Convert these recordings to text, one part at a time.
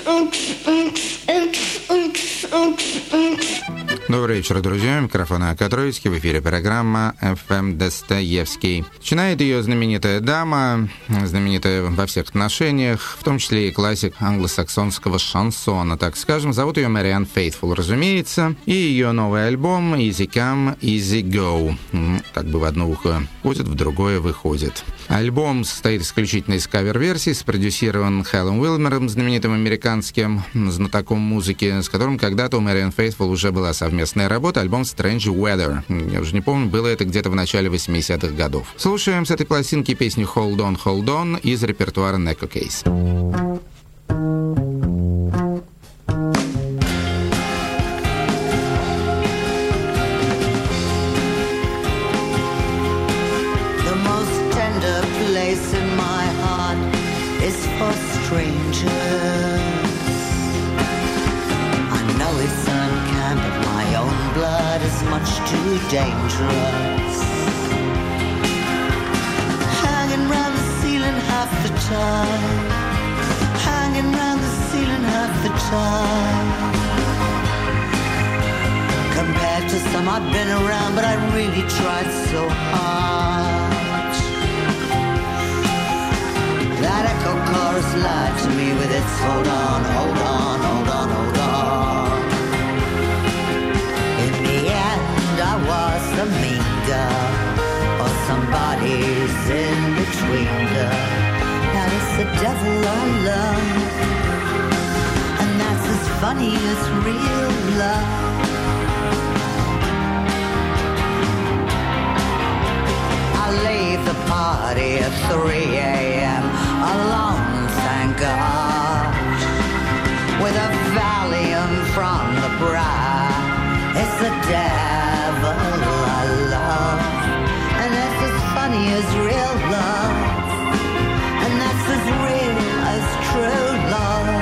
Добрый вечер, друзья. Микрофон Акатроицкий. В эфире программа «FM Достоевский». Начинает ее знаменитая дама, знаменитая во всех отношениях, в том числе и классик англосаксонского шансона, так скажем. Зовут ее Мариан Фейтфул, разумеется. И ее новый альбом «Easy Come, Easy Go». Как бы в одно ухо входит, в другое выходит. Альбом состоит исключительно из кавер-версий, спродюсирован Хэллом Уилмером, знаменитым американским знатоком музыки, с которым когда-то у Мариан Фейтфул уже была совместная работа, альбом Strange Weather. Я уже не помню, было это где-то в начале 80-х годов. Слушаем с этой пластинки песню Hold On, Hold On из репертуара Neko Case. Dangerous, hanging round the ceiling half the time, hanging round the ceiling half the time. Compared to some I've been around, but I really tried so hard. That echo chorus lied to me with its hold on, hold on, hold on, hold on. In the end I was a mean girl, or somebody's in between girl. Now it's the devil I love, and that's as funny as real love. I leave the party at 3 a.m. alone, thank God, with a Valium from the bride. It's the devil I love, and that's as funny as real love, and that's as real as true love.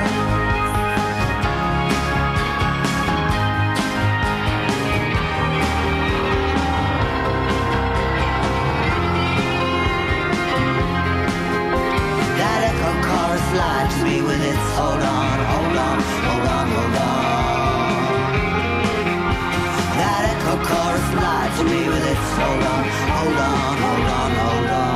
That echo chorus lied to me with its hold on, hold on, hold on, hold on. That echo chorus lied to me with its hold on, hold on, hold on, hold on.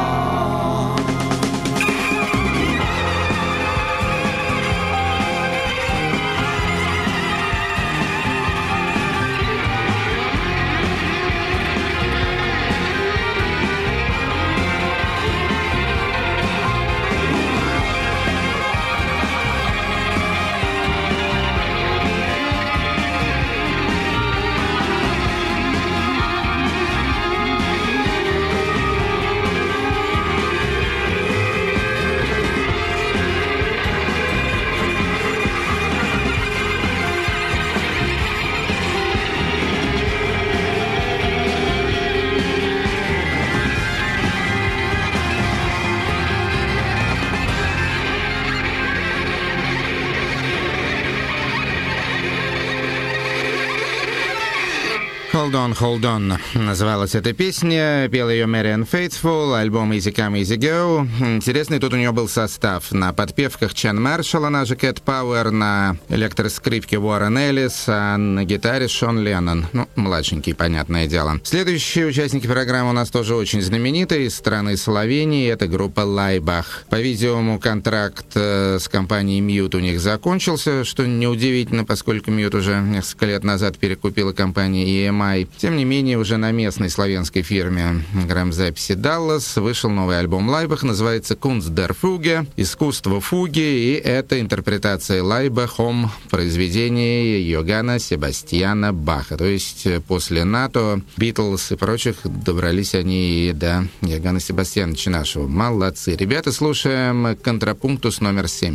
Hold On, Hold On называлась эта песня, пела ее Мариан Фейтфул, альбом Easy Come, Easy Go. Интересный тут у нее был состав. На подпевках Чен Маршалл, она же Кэт Пауэр, на электроскрипке Уоррен Эллис, а на гитаре Шон Леннон. Ну, младшенький, понятное дело. Следующие участники программы у нас тоже очень знаменитые, из страны Словении, это группа Лайбах. По-видимому, контракт с компанией Mute у них закончился, что неудивительно, поскольку Mute уже несколько лет назад перекупила компанию EMI. Тем не менее, уже на местной славянской фирме грамзаписи Dallas вышел новый альбом Лайбах, называется «Kunst der Fuge», «Искусство фуги», и это интерпретация Лайбахом произведения Йоганна Себастьяна Баха. То есть после НАТО, Битлз и прочих добрались они и до Йоганна Себастьяновича нашего. Молодцы. Ребята, слушаем контрапунктус номер 7.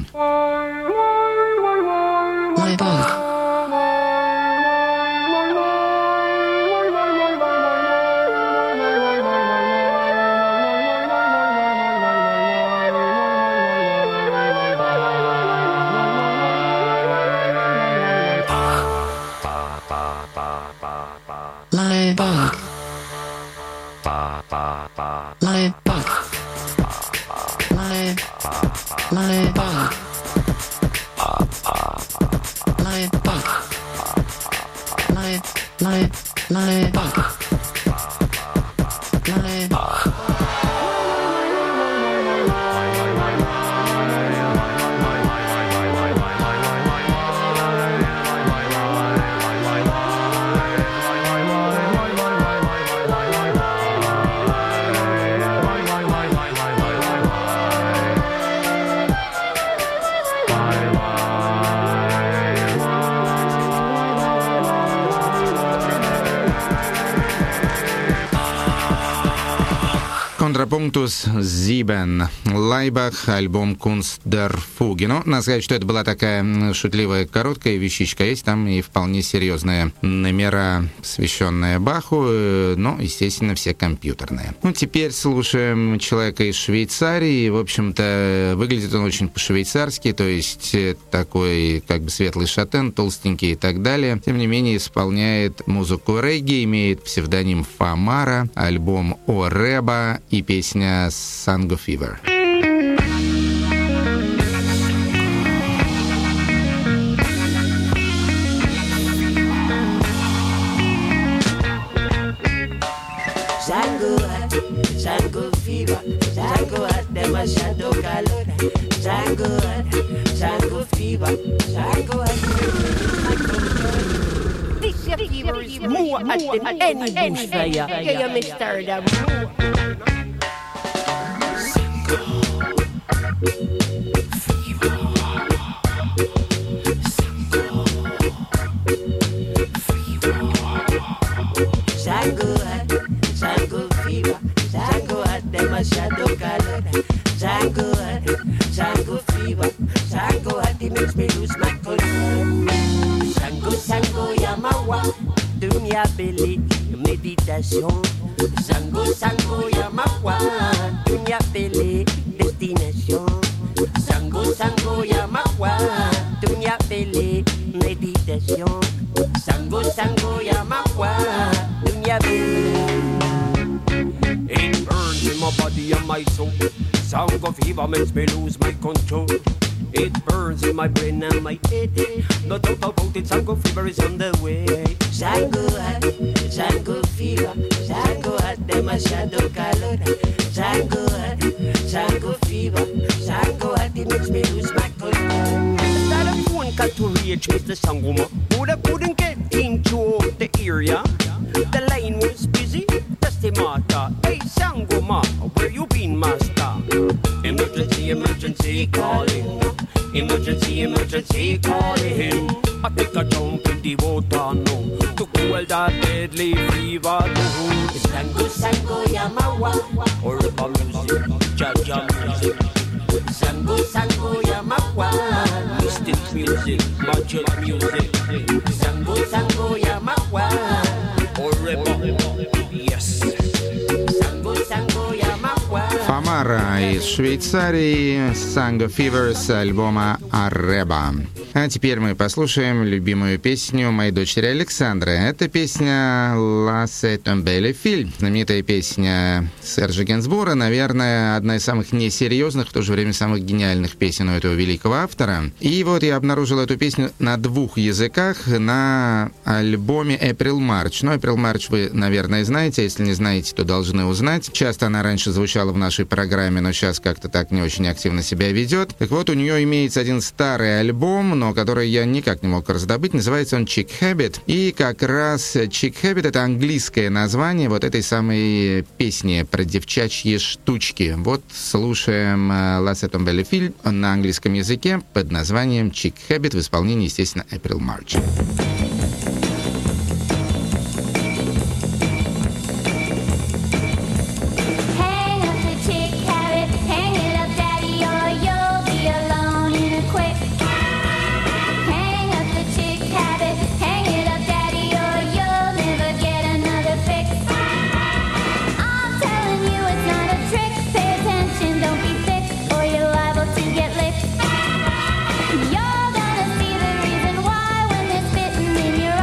Лайбах. Laibach. Laibach. Laibach. Live. Контрапунктус Sieben, Лайбах, альбом Kunst der Fuge. Ну, надо сказать, что это была такая шутливая короткая вещичка. Есть там и вполне серьезные номера, посвященные Баху, но, естественно, все компьютерные. Ну, теперь слушаем человека из Швейцарии. В общем-то, выглядит он очень по-швейцарски, то есть такой как бы светлый шатен, толстенький и так далее. Тем не менее, исполняет музыку регги, имеет псевдоним Фамара, альбом О Реба и песня «Sango Fever». Sango fever, Sango hot, them a shadow color. Sango fever, Sango hot. This fever is more hot than any bushfire. Yeah, you Mr. Dam. Sango fever, Sango hot, them a shadow color. Sango fever, Sango hot, it makes me lose my control. Sango Yamawa, dunya belly, meditation. Sango Yamawa, dunya belly, destination. Sango Yamawa, dunya belly, meditation. Sango Yamawa, dunya belly. It burns in my body and my soul. Sango fever makes me lose my control. It burns in my brain and my head. No doubt about it, Sango fever is on the way. Sango fever, Sango hot, them a shadow color. Sango fever, Sango hot, it makes me lose my control. Start a phone call to reach Mr. Sangoma, but I couldn't get into the area. The line was busy, that's the matter. Hey Sangoma, where you been, master? Emergency calling. Emergency calling. I take a jump in the water now to cool that deadly fever. Sango Yamawa, or music, Jaja music. Sango Yamawa, mystic music, magic music. Sango Yamawa, or yes. Sango Yamawa. Фамара из Швейцарии, Sango Fever с альбома «Арреба». А теперь мы послушаем любимую песню моей дочери Александры. Это песня «La C'est un bel film», знаменитая песня Сержа Генсбура, наверное, одна из самых несерьезных, в то же время самых гениальных песен у этого великого автора. И вот я обнаружил эту песню на 2 языках на альбоме April March. Ну, April March вы, наверное, знаете, если не знаете, то должны узнать. Часто она раньше звучала в нашей программе, но сейчас как-то так не очень активно себя ведет. Так вот, у нее имеется один старый альбом, но который я никак не мог раздобыть. Называется он Chick Habit. И как раз Chick Habit — это английское название вот этой самой песни про девчачьи штучки. Вот слушаем «La C'est un bel film» на английском языке под названием Chick Habit в исполнении, естественно, April March. You're gonna see the reason why when this bitten in your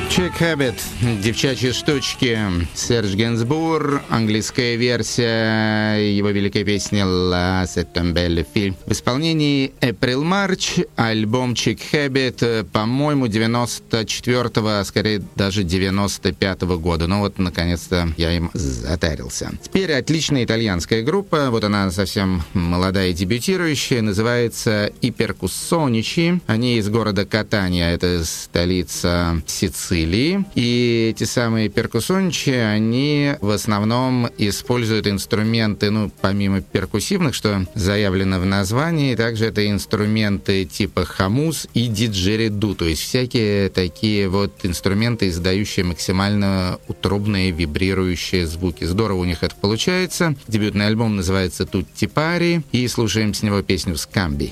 Chick Habit, девчачьи штучки, Серж Генсбур, английская версия его великой песни «La C'est un bel film». В исполнении April March, альбом Chick Habit, по-моему, 94-го, а скорее даже 95-го года. Ну вот, наконец-то, я им затарился. Теперь отличная итальянская группа, вот она совсем молодая и дебютирующая, называется «I Percussonici». Они из города Катания, это столица Сицилии. И эти самые перкуссоничи, они в основном используют инструменты, ну, помимо перкуссивных, что заявлено в названии, также это инструменты типа хамус и диджериду, то есть всякие такие вот инструменты, издающие максимально утробные, вибрирующие звуки. Здорово у них это получается. Дебютный альбом называется «Tutti Pari», и слушаем с него песню «Scambi».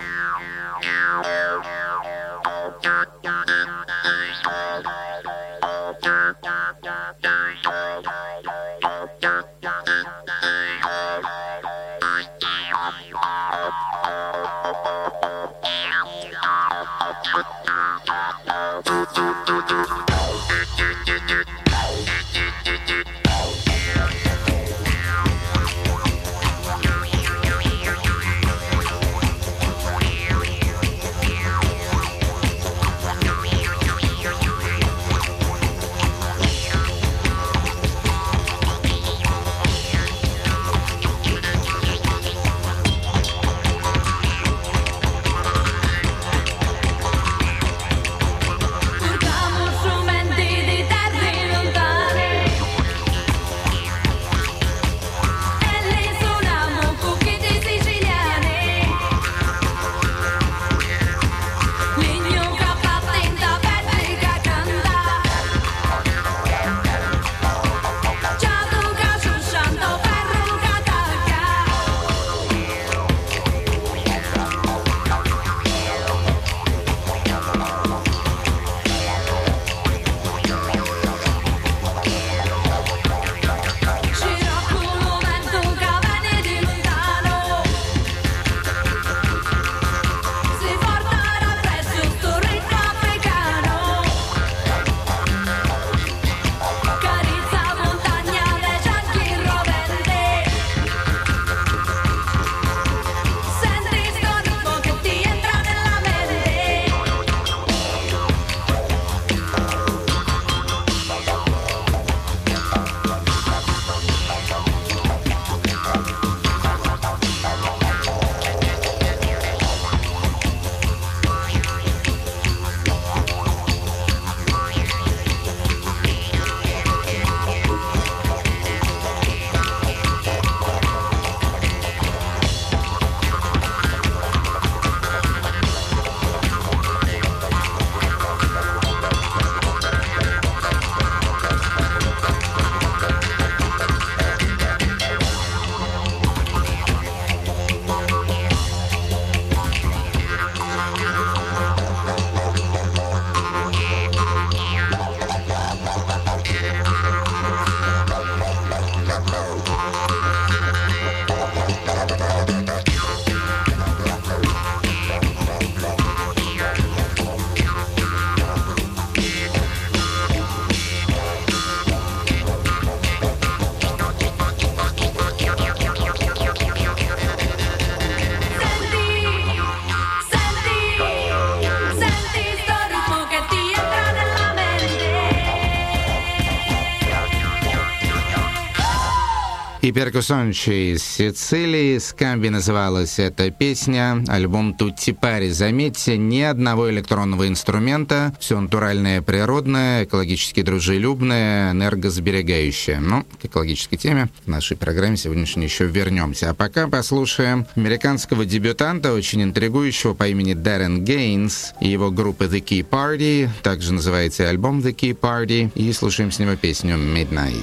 И перкуссончи из Сицилии. «Scambi» называлась эта песня. Альбом «Tutti Pari». Заметьте, ни одного электронного инструмента. Все натуральное, природное, экологически дружелюбное, энергосберегающее. Но к экологической теме в нашей программе сегодняшней еще вернемся. А пока послушаем американского дебютанта, очень интригующего, по имени Даррен Гейнс и его группы The Key Party. Также называется альбом The Key Party. И слушаем с него песню «Midnight».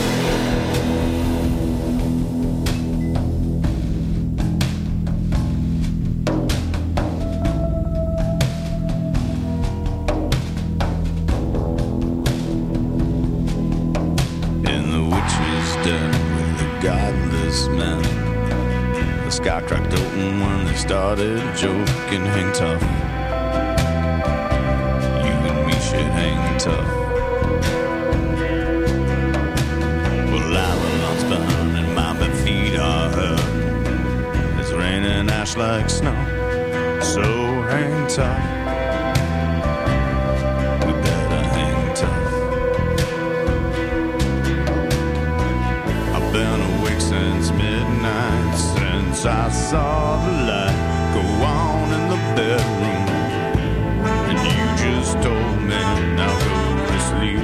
Sky cracked open when they started joking, hang tough. You and me should hang tough. Well, Avalon's burning, my bare feet are hurt. It's raining ash like snow, so hang tough. We better hang tough. I've been awake since midnight, since I saw the light go on in the bedroom. And you just told me, now go to sleep.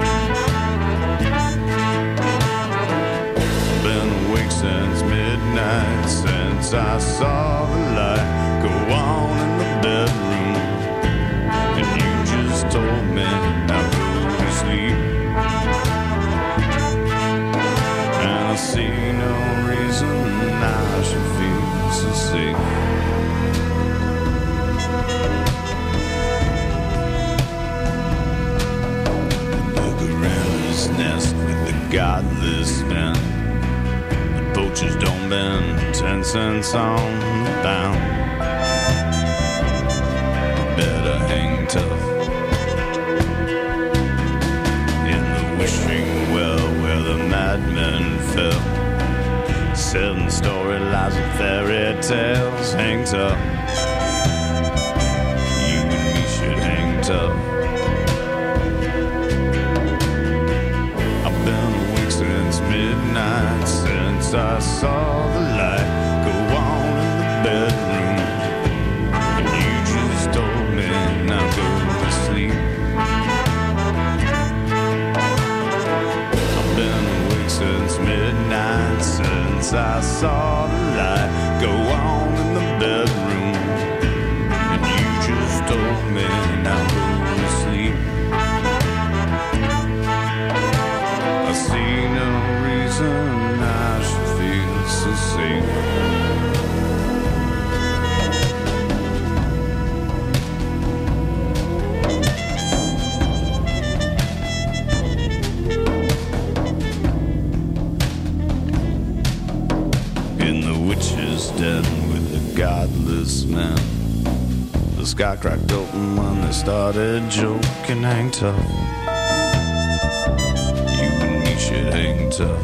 Been awake since midnight, since I saw the light go on in the bedroom. And you just told me, now go to sleep. And I see no reason I should feel so safe. Nest with the godless men. The poachers don't bend 10 cents on the pound. Better hang tough. In the wishing well where the madmen fell, 7-story lies and fairy tales. Hang tough. You and me should hang tough. Midnight since I saw the light go on in the bedroom. And you just told me, now go to sleep. I've been awake since midnight since I saw the light go on in the bedroom. And you just told me, now go to sleep. I see no reason I should feel so safe. In the witch's den with the godless men, the sky cracked open when they started joking. Hang tough. Should hang tough.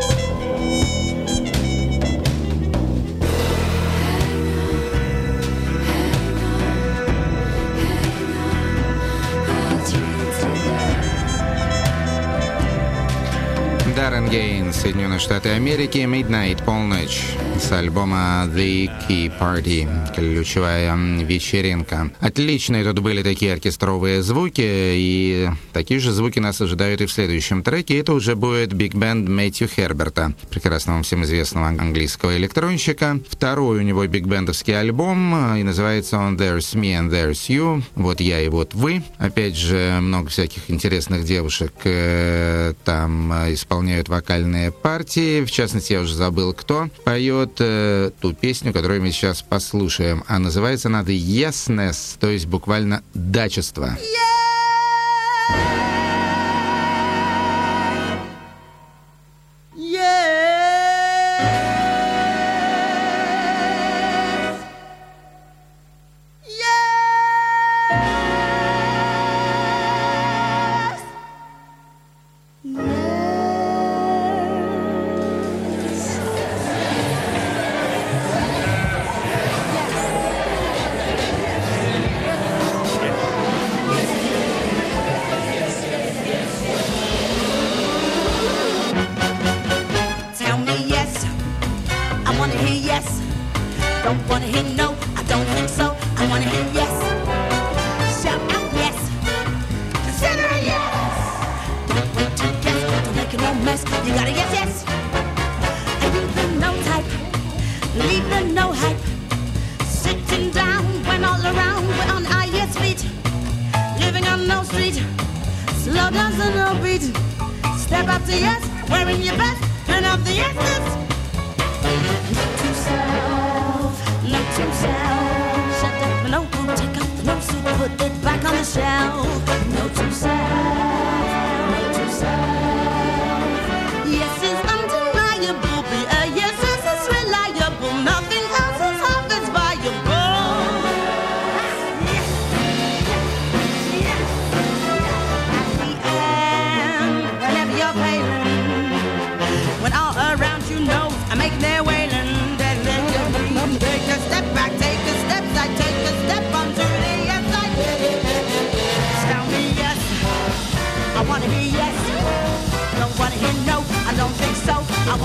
Даррен Гейнс, Соединенные Штаты Америки, Midnight, полночь, с альбома The Key Party, ключевая вечеринка. Отличные тут были такие оркестровые звуки, и такие же звуки нас ожидают и в следующем треке. Это уже будет биг-бенд Мэтью Херберта, прекрасного всем известного английского электронщика. Второй у него биг-бендовский альбом, и называется он There's Me and There's You. Вот я и вот вы. Опять же, много всяких интересных девушек там исполняют вокальные партии. В частности, я уже забыл, кто поет ту песню, которую мы сейчас послушаем. А называется она The Yesness, то есть буквально дачество. Yes, it's undeniable. Yes, it's reliable. Nothing else is half as valuable.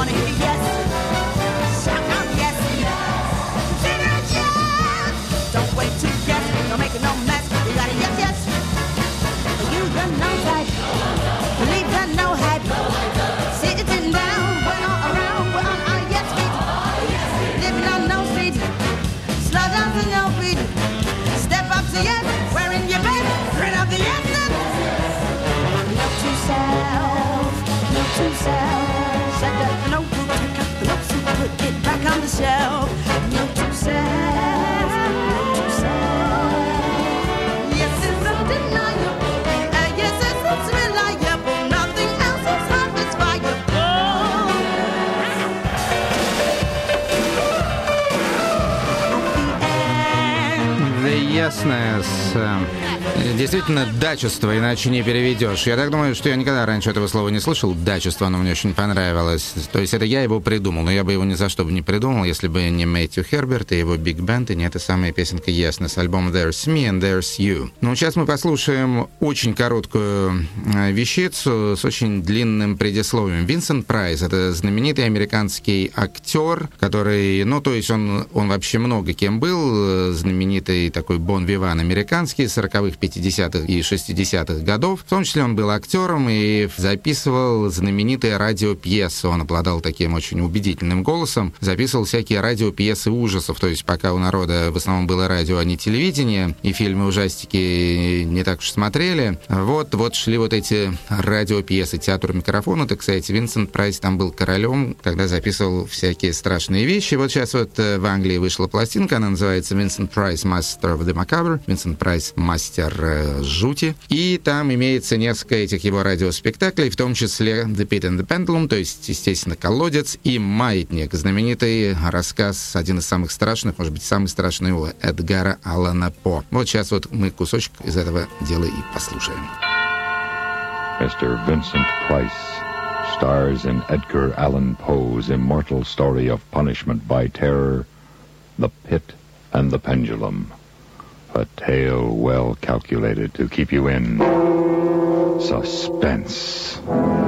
wanna hear yes. Shout out yes. Say that yes. Don't wait to guess. Don't make it no mess. You gotta yes, yes. Use the no type. Leave the no hype. Sitting down, we're all around. We're on our yes feet. Living on no street. Slow down to no beat. Step up to yes. Wearing your best. Print up the yes. Note to self. Note to self. Set up the notebook. Take out the notes and put it back on the shelf. Note to self. Note to self. Yes, it's undeniable. Yes, it's reliable. Nothing else is satisfiable. The Yesness. Действительно, дачество, иначе не переведешь. Я так думаю, что я никогда раньше этого слова не слышал. Дачество, оно мне очень понравилось. То есть это я его придумал, но я бы его ни за что бы не придумал, если бы не Мэтью Херберт и его Big Band, и не эта самая песенка Yesness, альбом There's Me and There's You. Ну, сейчас мы послушаем очень короткую вещицу с очень длинным предисловием. Винсент Прайс — это знаменитый американский актер, который, ну, то есть он вообще много кем был, знаменитый такой бон-виван американский, 40-х, 50-х и 60-х годов. В том числе он был актером и записывал знаменитые радиопьесы. Он обладал таким очень убедительным голосом. Записывал всякие радиопьесы ужасов. То есть пока у народа в основном было радио, а не телевидение, и фильмы-ужастики не так уж смотрели, вот шли вот эти радиопьесы. Театр микрофона, так сказать. Винсент Прайс там был королем, когда записывал всякие страшные вещи. Вот сейчас вот в Англии вышла пластинка, она называется Vincent Price Master of the Macabre. Винсент Прайс — мастер жути. И там имеется несколько этих его радиоспектаклей, в том числе The Pit and the Pendulum, то есть, естественно, колодец, и Маятник, знаменитый рассказ, один из самых страшных, может быть, самый страшный у Эдгара Аллана По. Вот сейчас вот мы кусочек из этого дела и послушаем. Mr. Vincent Price stars in Edgar Allan Poe's immortal story of punishment by terror, The Pit and the Pendulum. A tale well calculated to keep you in suspense.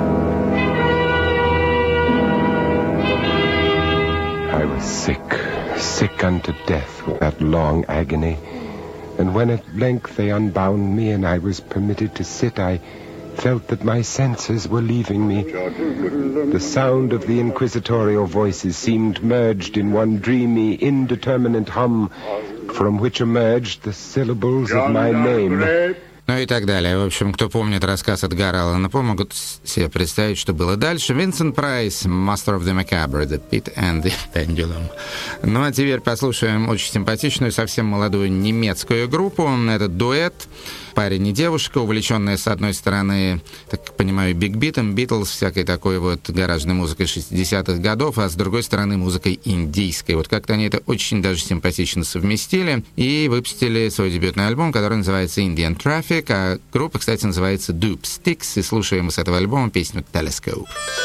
I was sick unto death with that long agony. And when at length they unbound me and I was permitted to sit, I felt that my senses were leaving me. The sound of the inquisitorial voices seemed merged in one dreamy, indeterminate hum, from which emerged the syllables of my name. Ну и так далее. В общем, кто помнит рассказ Эдгара Аллана По, могут себе представить, что было дальше. Винсент Прайс, Master of the Macabre, The Pit and the Pendulum. Ну а теперь послушаем очень симпатичную, совсем молодую немецкую группу. Это дуэт. Парень и девушка, увлеченные, с одной стороны, так понимаю, биг-битом, Битлз, всякой такой вот гаражной музыкой 60-х годов, а с другой стороны, музыкой индийской. Вот как-то они это очень даже симпатично совместили и выпустили свой дебютный альбом, который называется Indian Traffic, а группа, кстати, называется Doop Sticks, и слушаем мы с этого альбома песню Telescope.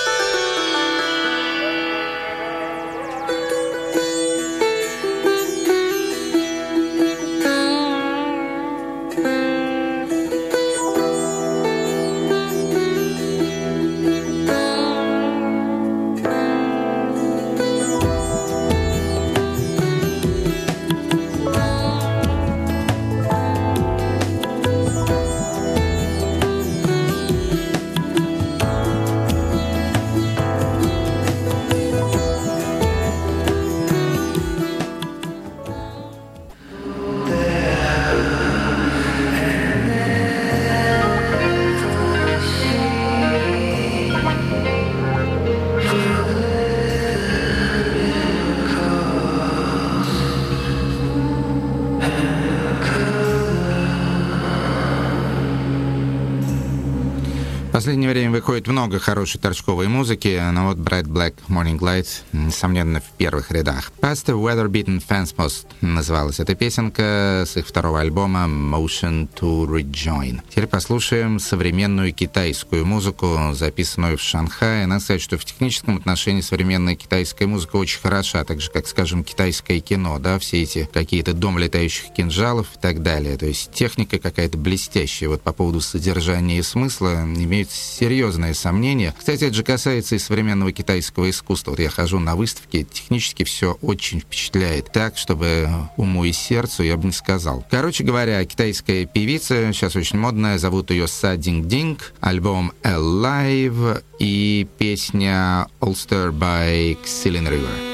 В последнее время выходит много хорошей торчковой музыки, но вот Bright Black Morning Light, несомненно, в первых рядах. Past the Weather-Beaten Fence Post называлась эта песенка с их второго альбома Motion to Rejoin. Теперь послушаем современную китайскую музыку, записанную в Шанхае. Надо сказать, что в техническом отношении современная китайская музыка очень хороша, так же, как, скажем, китайское кино, да, все эти какие-то дом летающих кинжалов и так далее. То есть техника какая-то блестящая. Вот по поводу содержания и смысла имею имеют серьезные сомнения. Кстати, это же касается и современного китайского искусства. Вот я хожу на выставки, технически все очень впечатляет. Так, чтобы уму и сердцу, я бы не сказал. Короче говоря, китайская певица, сейчас очень модная, зовут ее Са Динг Динг, альбом Alive и песня Ulster by Xilin River.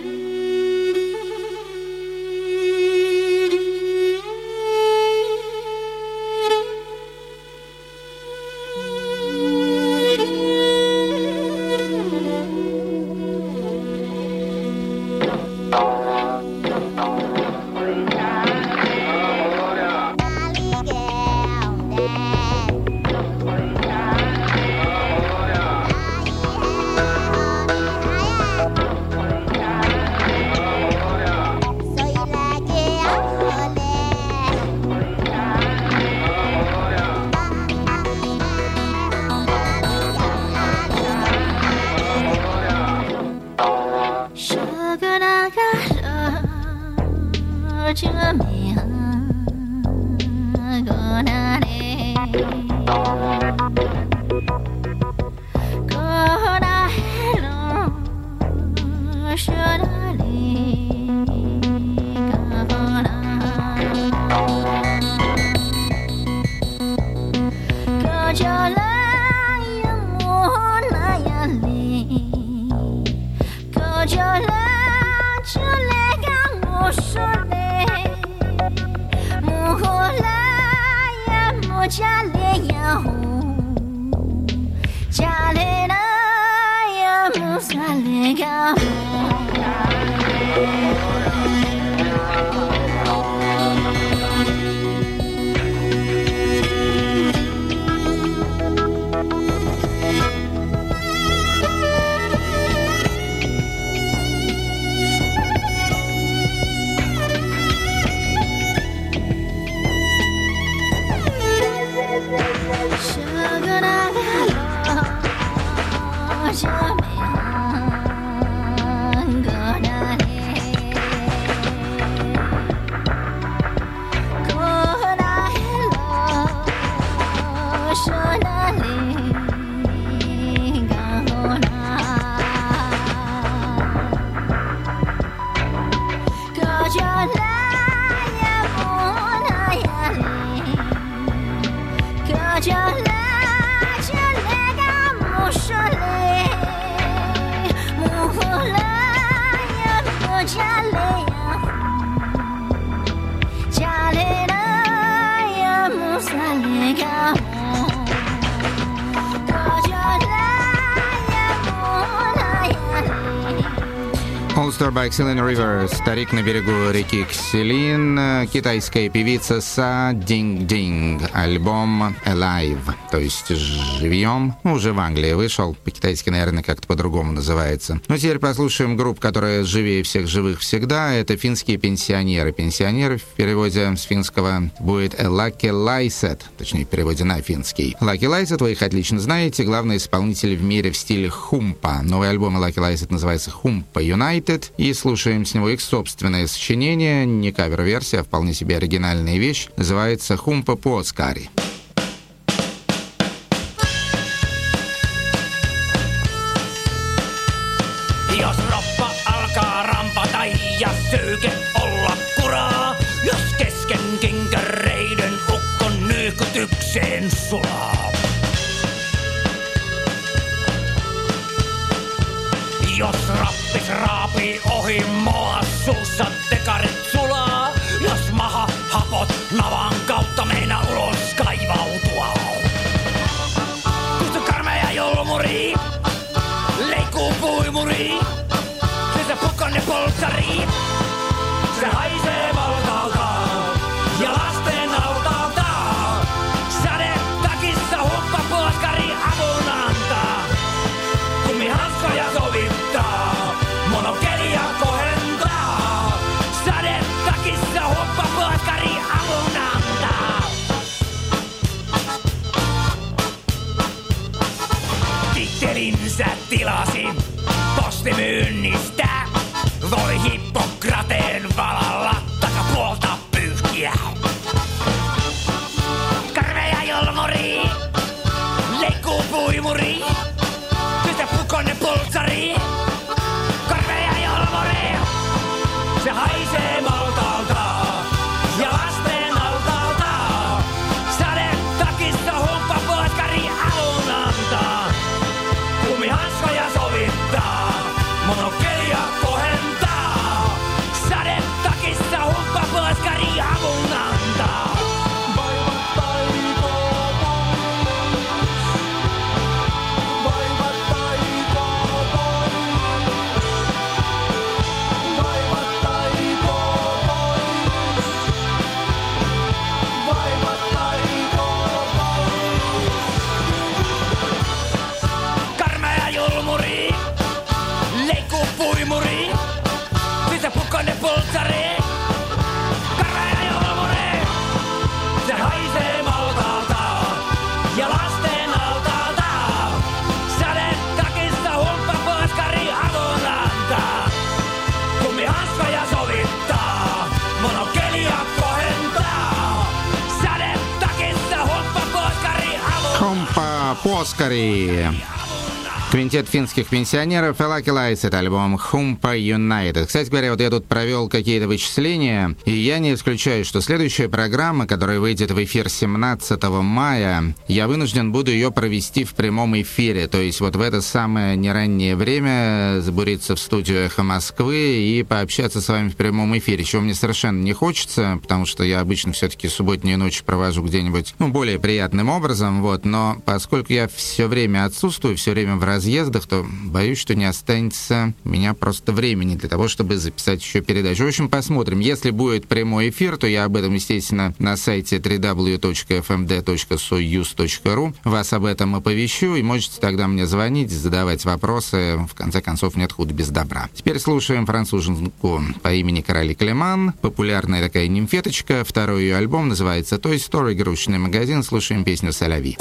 Ulster by Xilin River, старик на берегу реки Ксилин, китайская певица Са Динг Динг, альбом Alive, то есть живьем, уже в Англии вышел, по-китайски, наверное, как-то по-другому называется. Ну, теперь послушаем группу, которая живее всех живых всегда, это финские пенсионеры. Пенсионеры в переводе с финского будет Lucky Laiset, точнее, в переводе на финский. Lucky Laiset, вы их отлично знаете, главный исполнитель в мире в стиле хумпа. Новый альбом Lucky Laiset называется Humpa United, и слушаем с него их собственное сочинение, не кавер-версия, а вполне себе оригинальная вещь, называется Humpa Puoskari. Jos roppa alkaa rampata ja syyke olla kuraa, jos kesken kinkäreiden ukkon nyyhkytykseen sulaa. Jos rappis raapii ohi moa, suussa tekarit sulaa. Jos maha hapot navan kautta meina ulos kaivautua. Kustu karmeja julmuri, leikkuu puimuri. Se pukkonne polttari, se haisee valtalta ja lasten autalta. Sade takissa huppa puoskari avun antaa. Kummihanskoja sovittaa, monokelia kohentaa. Sade takissa huppa puoskari avun antaa. Humpa Poskari. Квинтет финских пенсионеров Lucky Lights, это альбом Humpa United. Кстати говоря, вот я тут провел какие-то вычисления, и я не исключаю, что следующая программа, которая выйдет в эфир 17 мая, я вынужден буду ее провести в прямом эфире. То есть вот в это самое нераннее время забуриться в студию «Эхо Москвы» и пообщаться с вами в прямом эфире, чего мне совершенно не хочется, потому что я обычно все-таки субботнюю ночь провожу где-нибудь, более приятным образом, вот. Но поскольку я все время отсутствую, все время в разъездах, то боюсь, что не останется у меня просто времени для того, чтобы записать еще передачу. В общем, посмотрим. Если будет прямой эфир, то я об этом, естественно, на сайте www.fmd.soyuz.ru вас об этом оповещу, и можете тогда мне звонить, задавать вопросы. В конце концов, нет худа без добра. Теперь слушаем француженку по имени Карали Клеман. Популярная такая нимфеточка. Второй ее альбом называется «Toy Story», игрушечный магазин. Слушаем песню «Соловей».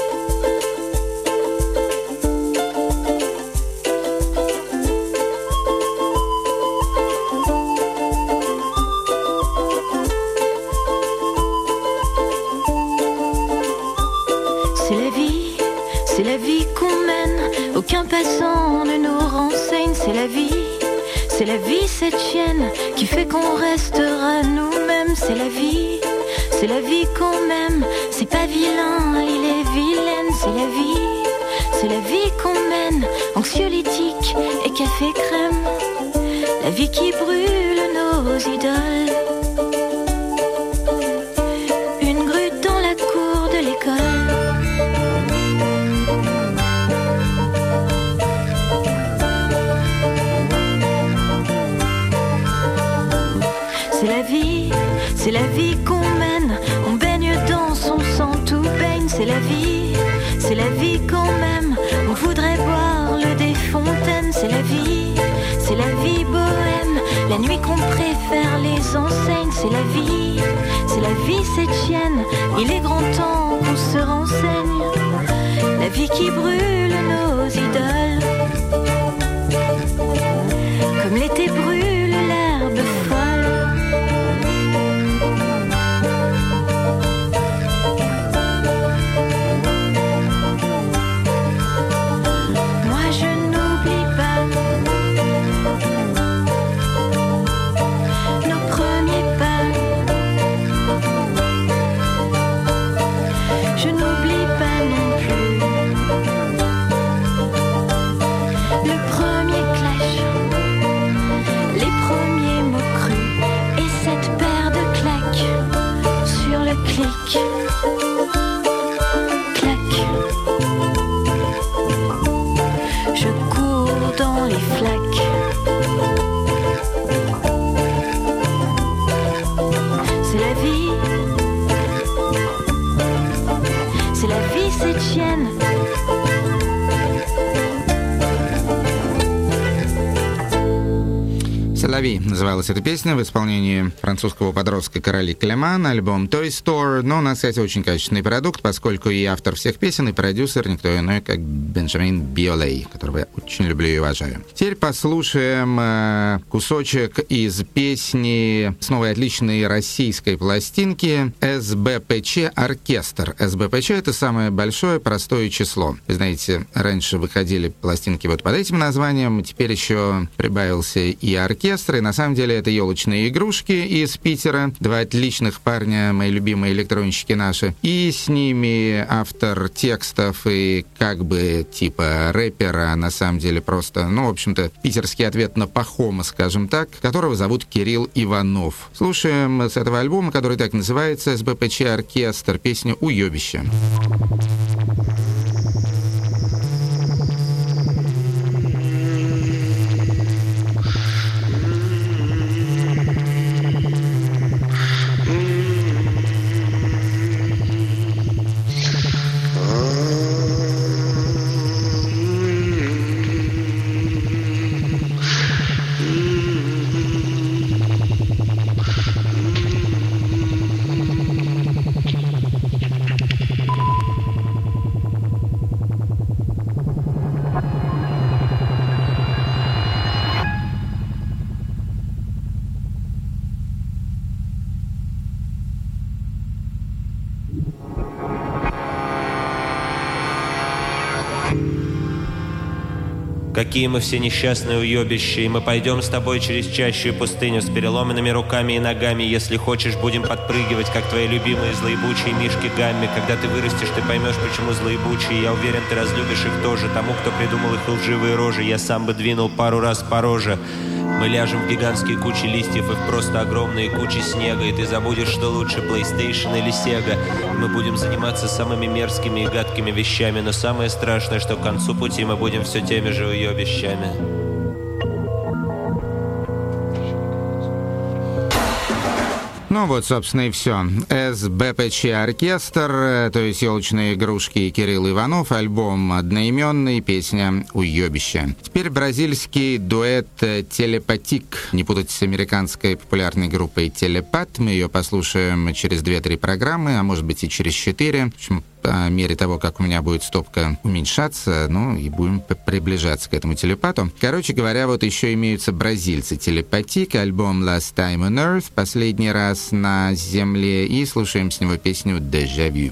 C'est la vie qu'on mène, aucun passant ne nous renseigne. C'est la vie cette chienne qui fait qu'on restera nous-mêmes. C'est la vie qu'on m'aime, c'est pas vilain, il est vilaine. C'est la vie qu'on mène, anxiolytique et café crème. La vie qui brûle nos idoles. Une grue dans la cour de l'école. C'est la vie qu'on mène, on baigne dans son sang, tout baigne. C'est la vie quand même, on voudrait boire le des fontaines. C'est la vie bohème, la nuit qu'on préfère les enseignes. C'est la vie cette chienne, il est grand temps qu'on se renseigne. La vie qui brûle nos idoles, comme l'été brûle l'herbe folle. Je cours dans les flaques. C'est la vie cette chienne. «Соловей» называлась эта песня в исполнении французского подростка Карали Клеман, альбом Toy Store. Но на сайте очень качественный продукт, поскольку и автор всех песен, и продюсер никто иной, как Бенджамин Биолей, которого я очень люблю и уважаю. Теперь послушаем кусочек из песни с новой отличной российской пластинки «СБПЧ Оркестр». СБПЧ — это самое большое простое число. Вы знаете, раньше выходили пластинки вот под этим названием, теперь еще прибавился и оркестр. И на самом деле это елочные игрушки из Питера. Два отличных парня, мои любимые электронщики наши. И с ними автор текстов и как бы типа рэпера, на самом деле просто, в общем-то, питерский ответ на Пахома, скажем так, которого зовут Кирилл Иванов. Слушаем с этого альбома, который так называется, «СБПЧ Оркестр», песню «Уёбище». Какие мы все несчастные уебища, и мы пойдем с тобой через чащу и пустыню с переломанными руками и ногами. Если хочешь, будем подпрыгивать, как твои любимые злоебучие мишки Гамми. Когда ты вырастешь, ты поймешь, почему злоебучие. Я уверен, ты разлюбишь их тоже. Тому, кто придумал их лживые рожи, я сам бы двинул пару раз по роже. Мы ляжем в гигантские кучи листьев и в просто огромные кучи снега, и ты забудешь, что лучше, PlayStation или Sega. Мы будем заниматься самыми мерзкими и гадкими вещами, но самое страшное, что к концу пути мы будем все теми же уебищами. Ну вот, собственно, и все. СБПЧ оркестр, то есть елочные игрушки и Кирилл Иванов, альбом одноименный, песня «Уебище». Теперь бразильский дуэт «Телепатик». Не путать с американской популярной группой «Телепат». Мы ее послушаем через 2-3 программы, а может быть и через 4. В общем, по мере того, как у меня будет стопка уменьшаться, ну и будем приближаться к этому телепату. Короче говоря, вот еще имеются бразильцы Телепатик, альбом Last Time on Earth, последний раз на Земле, и слушаем с него песню «Déjà Vu».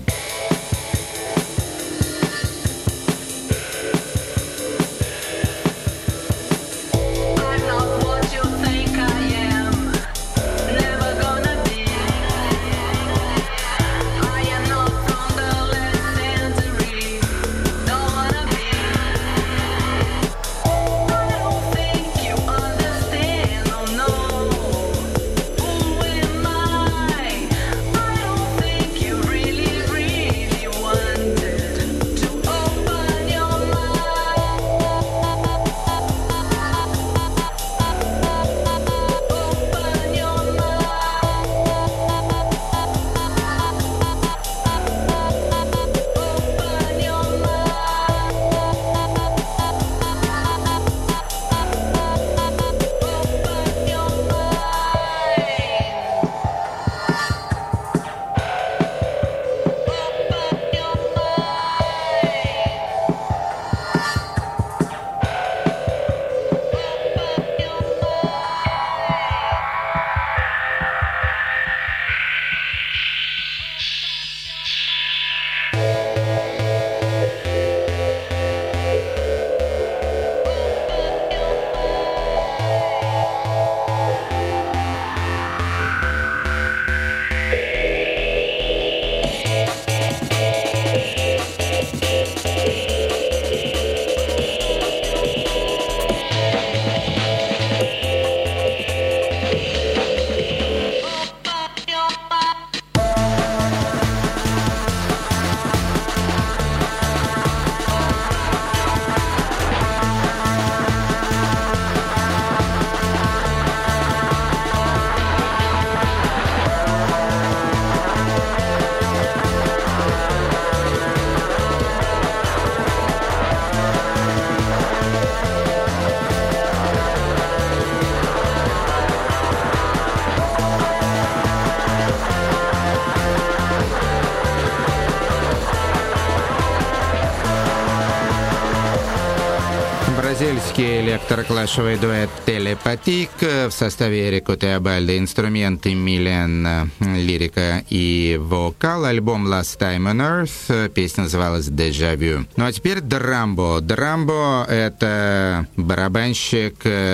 Бразильский электроклашевый дуэт «Телепатик» в составе Эрико Теобальдо, инструменты Милен, лирика и вокал, альбом «Last Time on Earth», песня называлась «Déjà Vu». Ну а теперь Драмбо. Драмбо — это барабанщик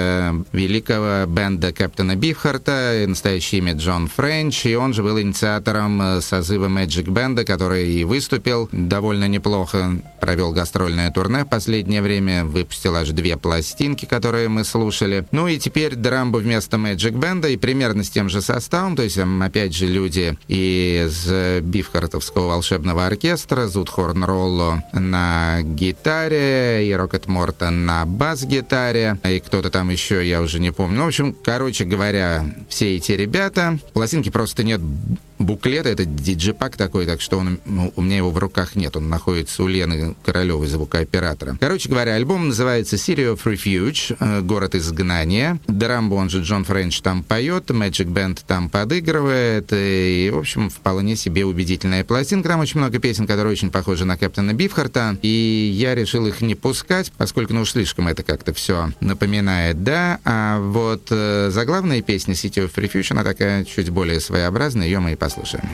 великого бенда Кэптона Бифхарта, настоящее имя Джон Френч, и он же был инициатором созыва Magic Band, который и выступил довольно неплохо, провел гастрольное турне в последнее время, выпустил аж 2 пластинки, которые мы слушали. Ну и теперь Драмбо вместо Magic Band и примерно с тем же составом, то есть опять же люди из Бифхартовского волшебного оркестра, Зуд Хорн Ролло на гитаре и Рокет Мортон на бас-гитаре, и кто-то там еще, я уже не помню. Ну, в общем, короче говоря, все эти ребята, пластинки просто нет буклета, это диджипак такой, так что у меня его в руках нет, он находится у Лены Королевой, звукооператора. Короче говоря, альбом называется City of Refuge, город изгнания. Драмбо, он же Джон Френч, там поет, Magic Band там подыгрывает, и, в общем, вполне себе убедительная пластинка. Там очень много песен, которые очень похожи на Кэптона Бифхарта, и я решил их не пускать, поскольку, ну, уж слишком это как-то все напоминает, да, а вот заглавная песня City of Refuge, она такая чуть более своеобразная, ее мы и послушаем.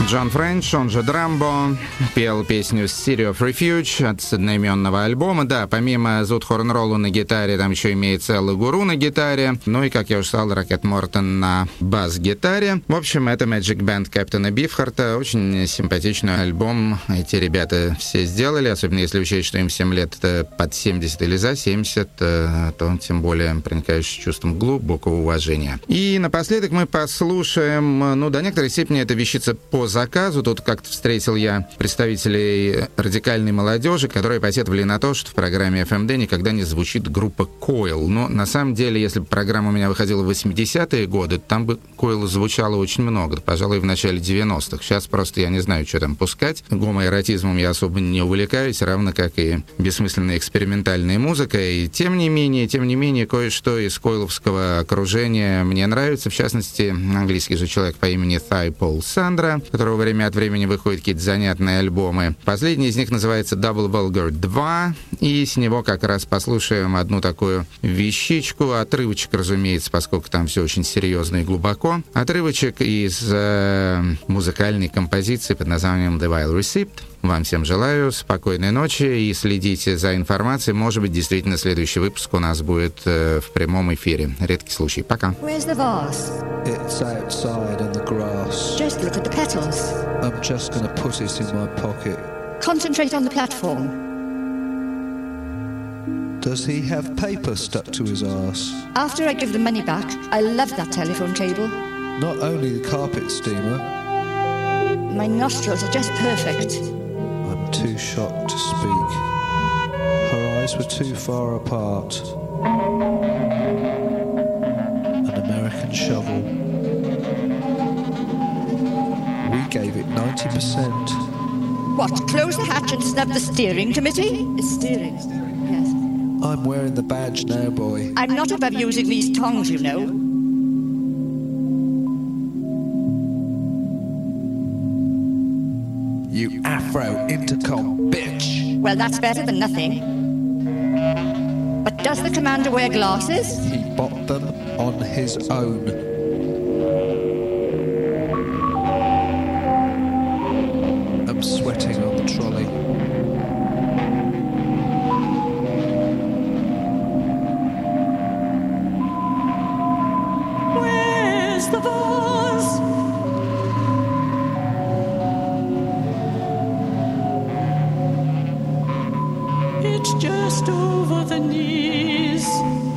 Джон Френч, он же Драмбо, пел песню «City of Refuge» от одноименного альбома. Да, помимо Зуд Хорнролла на гитаре, там еще имеется Элла Гуру на гитаре, ну и, как я уже сказал, Рокет Мортон на бас-гитаре. В общем, это Magic Band Кэптона Бифхарта. Очень симпатичный альбом эти ребята все сделали, особенно если учесть, что им 7 лет под 70 или за 70, то тем более проникающий чувством глубокого уважения. И напоследок мы послушаем, ну, до некоторой степени это вещица по заказу. Тут как-то встретил я представителей радикальной молодежи, которые посетовали на то, что в программе FMD никогда не звучит группа Coil. Но на самом деле, если бы программа у меня выходила в 80-е годы, там бы Coil звучало очень много, пожалуй, в начале 90-х. Сейчас просто я не знаю, что там пускать. Гомоэротизмом я особо не увлекаюсь, равно как и бессмысленной экспериментальной музыкой. И тем не менее, кое-что из койловского окружения мне нравится. В частности, английский же человек по имени Thai Paul Sandra, у которого время от времени выходят какие-то занятные альбомы. Последний из них называется Double Vulgar 2, и с него как раз послушаем одну такую вещичку, отрывочек, разумеется, поскольку там все очень серьезно и глубоко. Отрывочек из музыкальной композиции под названием The Vile Receipt. Вам всем желаю спокойной ночи и следите за информацией. Может быть, действительно, следующий выпуск у нас будет в прямом эфире. Редкий случай. Пока. Where's the vase? It's outside in the grass. Just look at the petals. I'm just going to put it in my pocket. Concentrate on the platform. Does he have paper stuck to his arse? After I give the money back, I love that telephone cable. Not only the carpet steamer. My nostrils are just perfect. I'm too shocked to speak. Her eyes were too far apart. An American shovel. We gave it 90%. What, close the hatch and snub the steering committee? Steering, yes. I'm wearing the badge now, boy. I'm not above using these tongs, you know. You Afro intercom bitch. Well, that's better than nothing. But does the commander wear glasses? He bought them on his own. I'm sweating on the trolley. Where's the vase? It's just over the knees.